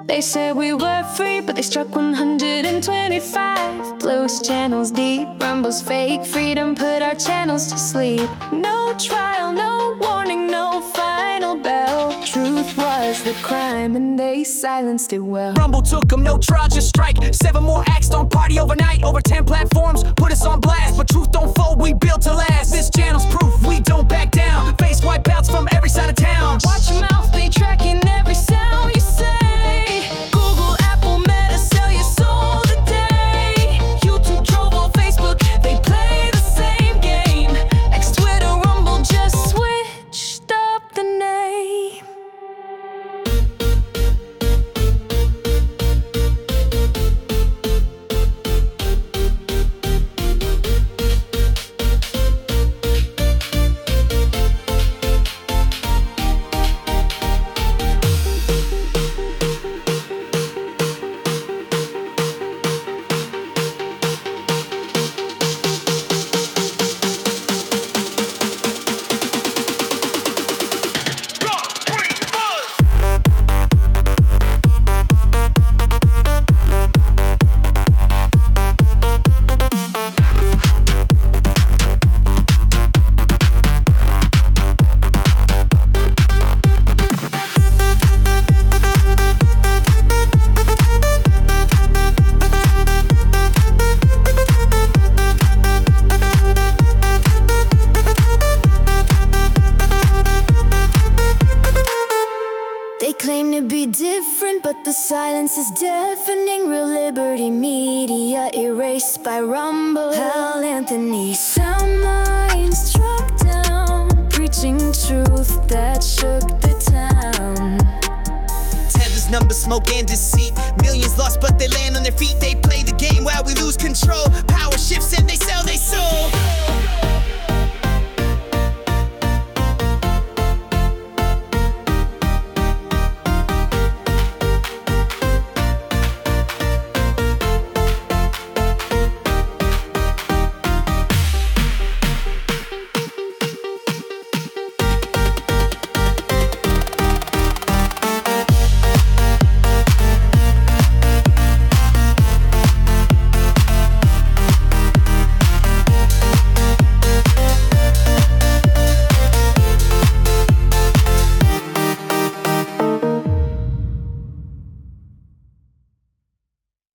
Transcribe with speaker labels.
Speaker 1: They said we were free, but they struck 125. Blues channels deep, Rumble's fake freedom put our channels to sleep. No trial, no warning, no final bell. Truth was the crime and they silenced it well.
Speaker 2: Rumble took them, no trial, just strike. 7 more acts, don't party overnight. Over 10 platforms, put us on blast. But truth don't fold, we built to last. This channel's proof, we don't back down. Face wipeouts from every side of town.
Speaker 1: Watch your mouth, they tracking every sound you say. Google, Apple, Meta, sell your soul today. YouTube, Trovo, Facebook, they play the same game. X, Twitter, Rumble just switched up the name. They claim to be different, but the silence is deafening. Real Liberty Media erased by Rumble. Hal Anthony, sound mind struck down, preaching truth that shook the town.
Speaker 2: Tethers, numbers, smoke, and deceit. Millions lost, but they land on their feet. They play the game while we lose control. Power shifts and they sell